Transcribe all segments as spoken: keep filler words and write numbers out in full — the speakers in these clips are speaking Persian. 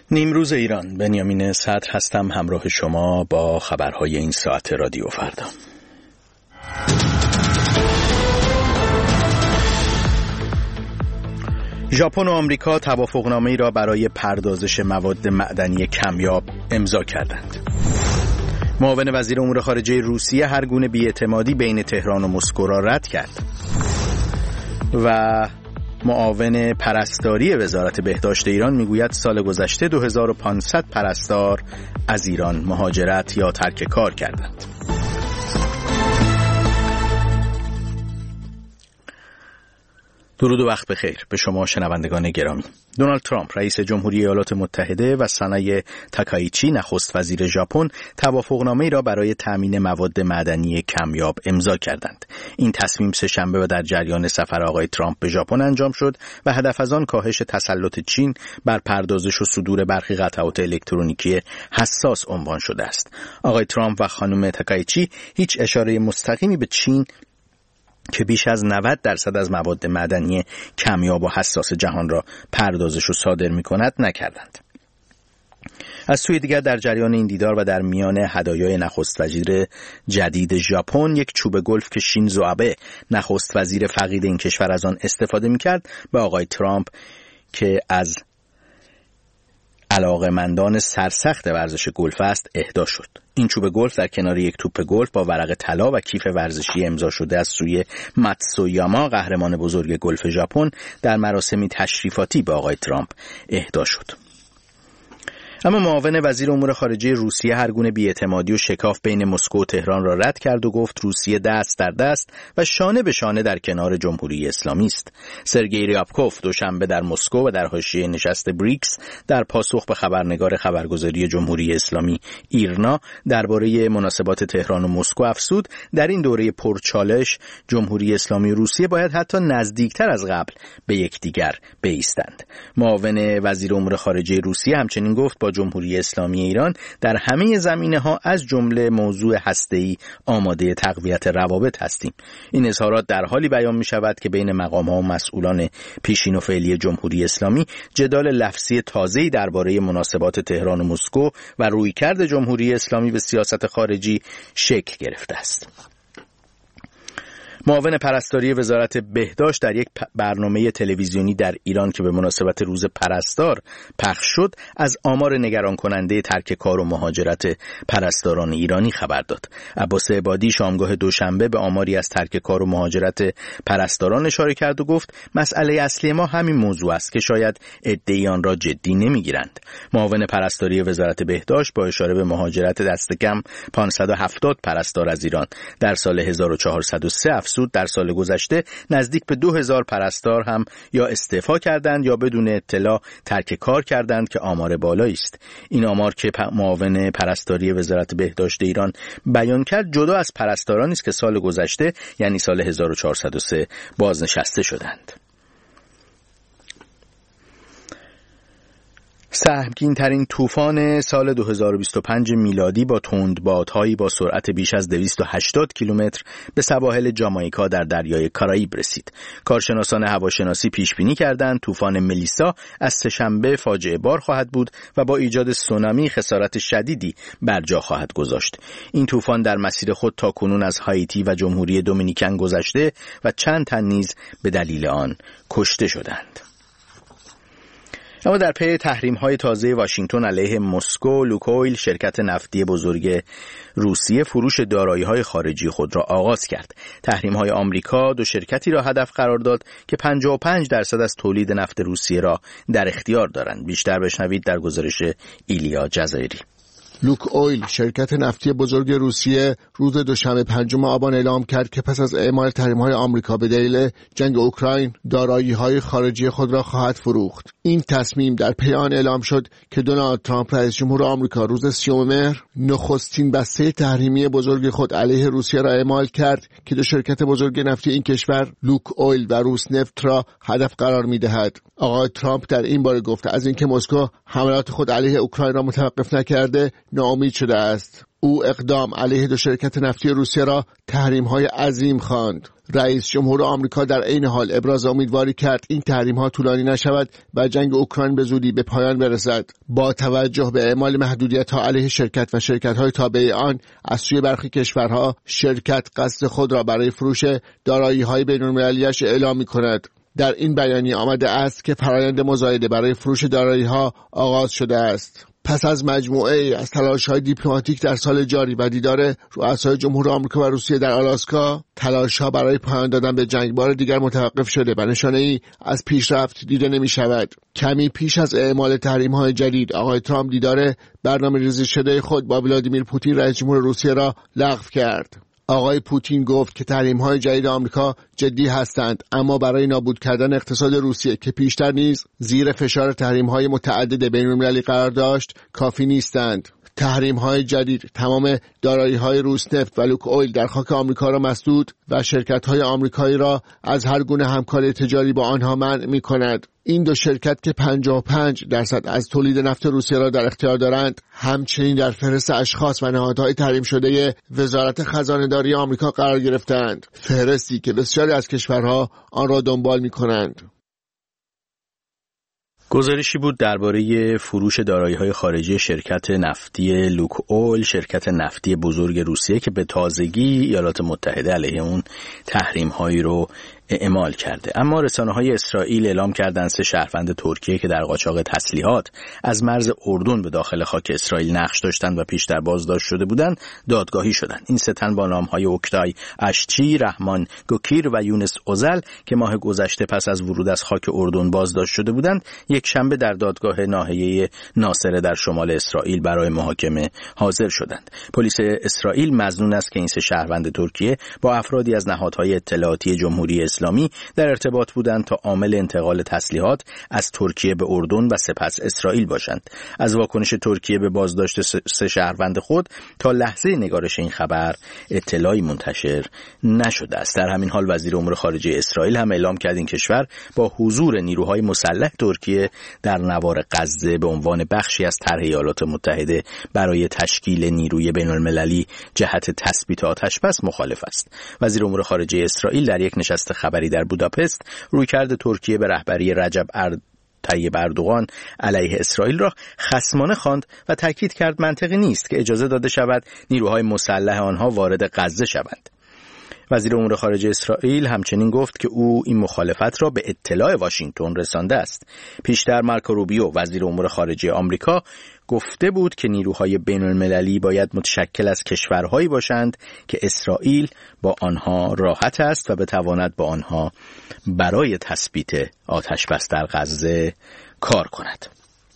نیمروز ایران، بنیامین صدر هستم، همراه شما با خبرهای این ساعت رادیو فردا. ژاپن و آمریکا توافقنامه‌ای را برای پردازش مواد معدنی کمیاب امضا کردند. معاون وزیر امور خارجه روسیه هر گونه بی‌اعتمادی بین تهران و مسکو را رد کرد. و معاون پرستاری وزارت بهداشت ایران میگوید سال گذشته دو هزار و پانصد پرستار از ایران مهاجرت یا ترک کار کردند. درود و وقت بخیر به شما شنوندگان گرامی. دونالد ترامپ رئیس جمهوری ایالات متحده و سانای تاکایچی نخست وزیر ژاپن توافقنامه‌ای را برای تامین مواد معدنی کمیاب امضا کردند. این تصمیم سه شنبه و در جریان سفر آقای ترامپ به ژاپن انجام شد و هدف از آن کاهش تسلط چین بر پردازش و صدور برخی قطعات الکترونیکی حساس عنوان شده است. آقای ترامپ و خانم تاکایچی هیچ اشاره مستقیمی به چین که بیش از نود درصد از مواد معدنی کمیاب و حساس جهان را پردازش و صادر می‌کند نکردند. از سوی دیگر در جریان این دیدار و در میان هدایای نخست وزیر جدید ژاپن یک چوب گلف که شینزو آبه نخست وزیر فقید این کشور از آن استفاده می‌کرد به آقای ترامپ که از علاقه‌مندان سرسخت ورزش گلف است اهدا شد. این چوب گلف در کنار یک توپ گلف با ورق طلا و کیف ورزشی امضا شده از سوی ماتسویاما قهرمان بزرگ گلف ژاپن در مراسمی تشریفاتی به آقای ترامپ اهدا شد. اما معاون وزیر امور خارجه روسیه هر گونه بی‌اعتمادی و شکاف بین مسکو و تهران را رد کرد و گفت روسیه دست در دست و شانه به شانه در کنار جمهوری اسلامی است. سرگئی ریابکوف دوشنبه در مسکو و در حاشیه نشست بریکس در پاسخ به خبرنگار خبرگزاری جمهوری اسلامی ایرنا درباره مناسبات تهران و مسکو افزود در این دوره پرچالش جمهوری اسلامی و روسیه باید حتی نزدیکتر از قبل به یکدیگر بایستند. معاون وزیر امور خارجه روسیه همچنین گفت با جمهوری اسلامی ایران در همه زمینه‌ها از جمله موضوع هسته‌ای آماده تقویت روابط هستیم. این اظهارات در حالی بیان می‌شود که بین مقام‌ها و مسئولان پیشین و فعلی جمهوری اسلامی جدال لفظی تازه‌ای درباره مناسبات تهران و مسکو و رویکرد جمهوری اسلامی به سیاست خارجی شکل گرفته است. معاون پرستاری وزارت بهداشت در یک برنامه تلویزیونی در ایران که به مناسبت روز پرستار پخش شد از آمار نگران کننده ترک کار و مهاجرت پرستاران ایرانی خبر داد. عباس عبادی شامگاه دوشنبه به آماری از ترک کار و مهاجرت پرستاران اشاره کرد و گفت مسئله اصلی ما همین موضوع است که شاید عده‌ای آن را جدی نمیگیرند. معاون پرستاری وزارت بهداشت با اشاره به مهاجرت دست کم پانصد و هفتاد پرستار از ایران در سال هزار و چهارصد و سه سود در سال گذشته نزدیک به دو هزار پرستار هم یا استعفا کردند یا بدون اطلاع ترک کار کردند که آمار بالایی است. این آمار که معاون پرستاری وزارت بهداشت ایران بیان کرد جدا از پرستارانی است که سال گذشته یعنی سال هزار و چهارصد و سه بازنشسته شدند. سهمگین ترین طوفان سال دو هزار و بیست و پنج میلادی با تندبادهایی با سرعت بیش از دویست و هشتاد کیلومتر به سواحل جامائیکا در دریای کارائیب رسید. کارشناسان هواشناسی پیش بینی کردند طوفان ملیسا از سه‌شنبه فاجعه بار خواهد بود و با ایجاد سونامی خسارت شدیدی بر جا خواهد گذاشت. این طوفان در مسیر خود تاکنون از هایتی و جمهوری دومینیکن گذشته و چند تن نیز به دلیل آن کشته شدند. اما در پی تحریم‌های تازه واشنگتن علیه مسکو، لوکویل شرکت نفتی بزرگ روسیه فروش دارایی‌های خارجی خود را آغاز کرد. تحریم‌های آمریکا دو شرکتی را هدف قرار داد که پنجاه و پنج درصد از تولید نفت روسیه را در اختیار دارند. بیشتر بشنوید در گزارش ایلیا جزایری. لوکویل شرکت نفتی بزرگ روسیه روز دوشنبه پنجم آبان اعلام کرد که پس از اعمال تحریم‌های آمریکا به دلیل جنگ اوکراین دارایی‌های خارجی خود را خواهد فروخت. این تصمیم در پی آن اعلام شد که دونالد ترامپ رئیس جمهور آمریکا روز سیوم مهر نخستین بسته تحریمی بزرگ خود علیه روسیه را اعمال کرد که دو شرکت بزرگ نفتی این کشور لوکویل و روسنفت را هدف قرار می‌دهد. آقای ترامپ در این باره گفت از اینکه مسکو حملات خود علیه اوکراین را متوقف نکرده ناامید شده است. او اقدام علیه دو شرکت نفتی روسیه را تحریم‌های عظیم خواند. رئیس جمهور آمریکا در عین حال ابراز امیدواری کرد این تحریم‌ها طولانی نشود و جنگ اوکراین به زودی به پایان برسد. با توجه به اعمال محدودیت‌ها علیه شرکت و شرکت‌های تابع آن از سوی برخی کشورها، شرکت قصد خود را برای فروش دارایی‌های بین‌المللی‌اش اعلام می‌کند. در این بیانیه آمده است که فرآیند مزایده برای فروش دارایی‌ها آغاز شده است. پس از مجموعه از تلاش‌های دیپلماتیک در سال جاری و دیدار رؤسای جمهور آمریکا و روسیه در آلاسکا، تلاش‌ها برای پایان دادن به جنگ بار دیگر متوقف شده و نشانه‌ای از پیشرفت دیده نمی‌شود. کمی پیش از اعمال تحریم‌های جدید، آقای ترامپ دیدار برنامه‌ریزی شده خود با ولادیمیر پوتین رئیس جمهور روسیه را لغو کرد. آقای پوتین گفت که تحریم‌های جدید آمریکا جدی هستند، اما برای نابود کردن اقتصاد روسیه که پیشتر نیز زیر فشار تحریم‌های متعدد بین‌المللی قرار داشت کافی نیستند. تحریم‌های جدید تمام دارایی‌های روسنفت و لوک اویل در خاک آمریکا را مسدود و شرکت‌های آمریکایی را از هر گونه همکاری تجاری با آنها منع می‌کند. این دو شرکت که پنجاه و پنج درصد از تولید نفت روسیه را در اختیار دارند، همچنین در فهرست اشخاص و نهادهای تحریم شده وزارت خزانه‌داری آمریکا قرار گرفتند، فهرستی که بسیاری از کشورها آن را دنبال می‌کنند. گزارشی بود درباره فروش دارایی‌های خارجی شرکت نفتی لوک اویل، شرکت نفتی بزرگ روسیه که به تازگی ایالات متحده علیه اون تحریم‌هایی رو اعمال کرده. اما رسانه‌های اسرائیل اعلام کردند سه شهروند ترکیه که در قاچاق تسلیحات از مرز اردن به داخل خاک اسرائیل نقش داشتند و پیشتر بازداشت شده بودند، دادگاهی شدند. این سه تن با نام‌های اوکتای اشچی، رحمان گوکیر و یونس اوزل که ماه گذشته پس از ورود از خاک اردن بازداشت شده بودند، یک شنبه در دادگاه ناحیه ناصره در شمال اسرائیل برای محاکمه حاضر شدند. پلیس اسرائیل مظنون است که این سه شهروند ترکیه با افرادی از نهادهای اطلاعاتی جمهوری اسلامی در ارتباط بودند تا عامل انتقال تسلیحات از ترکیه به اردن و سپس اسرائیل باشند. از واکنش ترکیه به بازداشت سه شهروند خود تا لحظه نگارش این خبر اطلاعی منتشر نشده است. در همین حال وزیر امور خارجه اسرائیل هم اعلام کرد این کشور با حضور نیروهای مسلح ترکیه در نوار غزه به عنوان بخشی از طرح ایالات متحده برای تشکیل نیروی بین‌المللی جهت تثبیت آتش‌بس مخالف است. وزیر امور خارجه اسرائیل در یک نشست خبری در بوداپست رویکرد ترکیه به رهبری رجب ارد طیب اردوغان علیه اسرائیل را خصمانه خواند و تاکید کرد منطقی نیست که اجازه داده شود نیروهای مسلح آنها وارد غزه شوند. وزیر امور خارجه اسرائیل همچنین گفت که او این مخالفت را به اطلاع واشنگتن رسانده است. پیشتر مارکو روبیو وزیر امور خارجه آمریکا گفته بود که نیروهای بین‌المللی باید متشکل از کشورهایی باشند که اسرائیل با آنها راحت است و بتواند با آنها برای تثبیت آتش‌بس در غزه کار کند.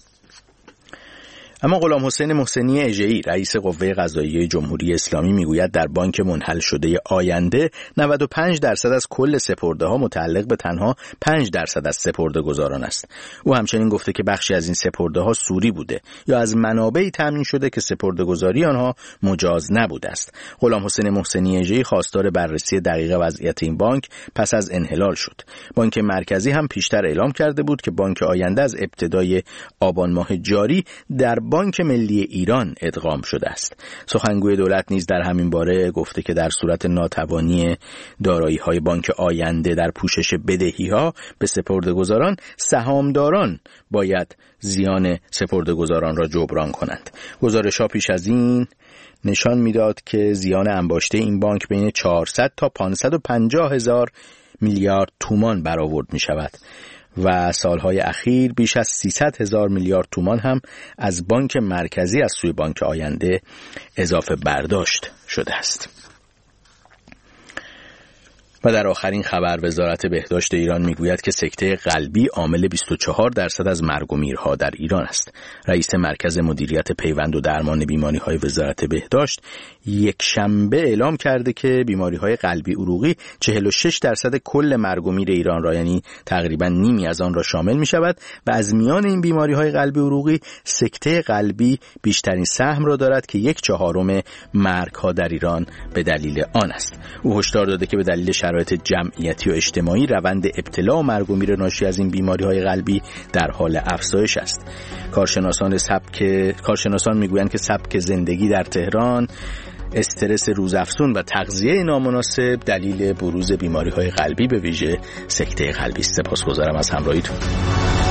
اما غلام حسین محسنی اژه‌ای رئیس قوه قضاییه جمهوری اسلامی میگوید در بانک منحل شده آینده نود و پنج درصد از کل سپرده‌ها متعلق به تنها پنج درصد از سپرده‌گزاران است. او همچنین گفته که بخشی از این سپرده‌ها سوری بوده یا از منابعی تامین شده که سپرده‌گذاری آنها مجاز نبوده است. غلام حسین محسنی اژه‌ای خواستار بررسی دقیق وضعیت این بانک پس از انحلال شد. بانک مرکزی هم پیشتر اعلام کرده بود که بانک آینده از ابتدای آبان ماه جاری در بانک ملی ایران ادغام شده است. سخنگوی دولت نیز در همین باره گفته که در صورت ناتوانی دارایی‌های بانک آینده در پوشش بدهی‌ها به سپرده‌گذاران، سهامداران باید زیان سپرده‌گذاران را جبران کنند. گزارش‌ها پیش از این نشان می‌داد که زیان انباشته این بانک بین چهارصد تا پانصد و پنجاه هزار میلیارد تومان برآورد می‌شود و سالهای اخیر بیش از سیصد هزار میلیارد تومان هم از بانک مرکزی از سوی بانک آینده اضافه برداشت شده است. و در آخرین خبر وزارت بهداشت ایران میگوید که سکته قلبی عامل بیست و چهار درصد از مرگ و میرها در ایران است. رئیس مرکز مدیریت پیوند و درمان بیماری‌های وزارت بهداشت یک شنبه اعلام کرده که بیماری‌های قلبی عروقی چهل و شش درصد کل مرگ و میر ایران را، یعنی تقریبا نیمی از آن را شامل می‌شود و از میان این بیماری‌های قلبی عروقی سکته قلبی بیشترین سهم را دارد که یک چهارم مرگ‌ها در ایران به دلیل آن است. او هشدار داده که به دلیل شرایط جمعیتی و اجتماعی روند ابتلا و مرگ و میر ناشی از این بیماری‌های قلبی در حال افزایش است. کارشناسان سبک کارشناسان میگویند که سبک زندگی در تهران، استرس روزافزون و تغذیه نامناسب دلیل بروز بیماری‌های قلبی به ویژه سکته قلبی است. سپاسگزارم از همراهیتون.